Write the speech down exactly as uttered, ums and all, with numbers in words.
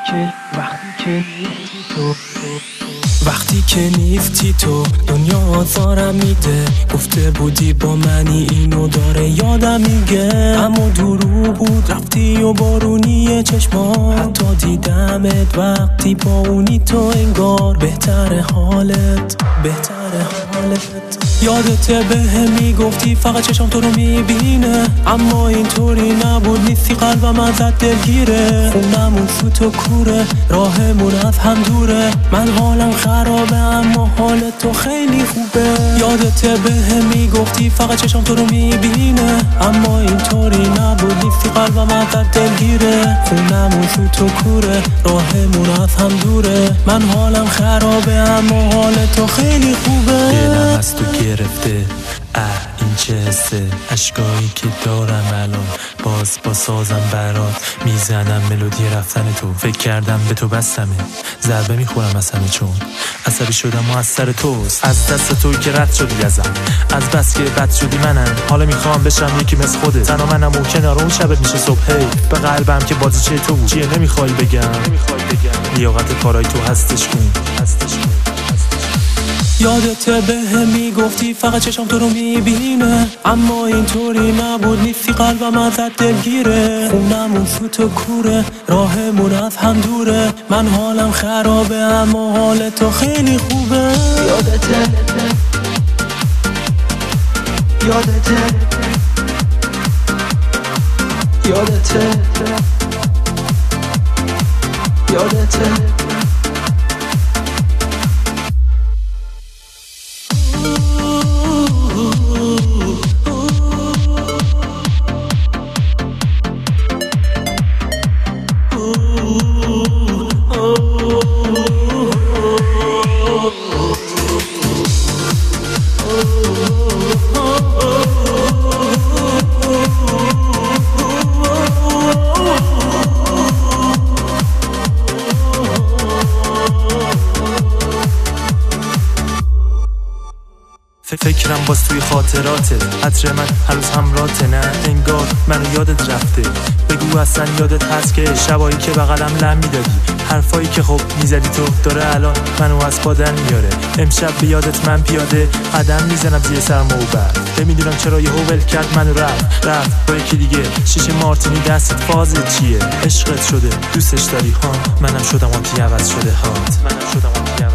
که وقتی که نیستی تو وقتی که نیستی تو دنیا آزارم میده. گفته بودی با منی اینو داره یادم میگه، اما دروغ بود رفتی و بارونی چشمام. حتی دیدمت وقتی با اونی تو انگار بهتره حالت بهتره حالت. یادته به هم میگفتی فقط چشم تو رو میبینه، اما اینطوری نبود. نیستی قلبم ازت دلگیره، خونمون فوت و کوره، راهمون از هم دوره. من حالم خرابه اما حال تو خیلی خوبه. یادته به هم میگفتی فقط چشم تو رو میبینه، اما اینطوری نبود. نیستی قلبم ازت دلگیره، خونمون فوت و کوره، راهمون از هم دوره. من حالم خرابه اما حال تو خیلی خوبه. دلم از تو گرفته، اه این چه حسه. اشکایی که دارم الان باز با سازم برات میزنم ملودی رفتن تو. فکر کردم به تو بستمه، ضربه میخورم از همه چون عصبی شدم و از سر توست. از دست توی که رد شدی ازم، از بس که بد شدی منم. حالا میخوام بشم یکی مثل خودت، تنها منم و کنار اون شبت میشه صبح. هی به قلبم که بازیچه تو بود، چیه نمیخوای بگم لیاقت کارای تو هستش کن هستش کن. یادته به هم میگفتی فقط چشم تو رو میبینه، اما اینطوری نبود. نیستی قلبم ازت دلگیره، خونمون فوت و کوره، راهمون از هم دوره. من حالم خرابه اما حال تو خیلی خوبه. یادته یادته یادته یادته فکرم باز توی خاطراته، عطر من هنوز همراته. نه انگار منو یادت رفته، بگو اصلا یادت هست که شبایی که بغلم لم میدادی، حرفایی که خب میزدی تو داره الان منو از پادن میاره. امشب به یادت من پیاده قدم میزنم زیر سرم و برد. نمیدونم چرا یهو ول کرد منو رفت رفت با یکی دیگه. شیشه مارتینی دستت فازت چیه؟ عشقت شده دوستش داری ها، منم شدم آنتی عوض شده هات منم شدم آنتی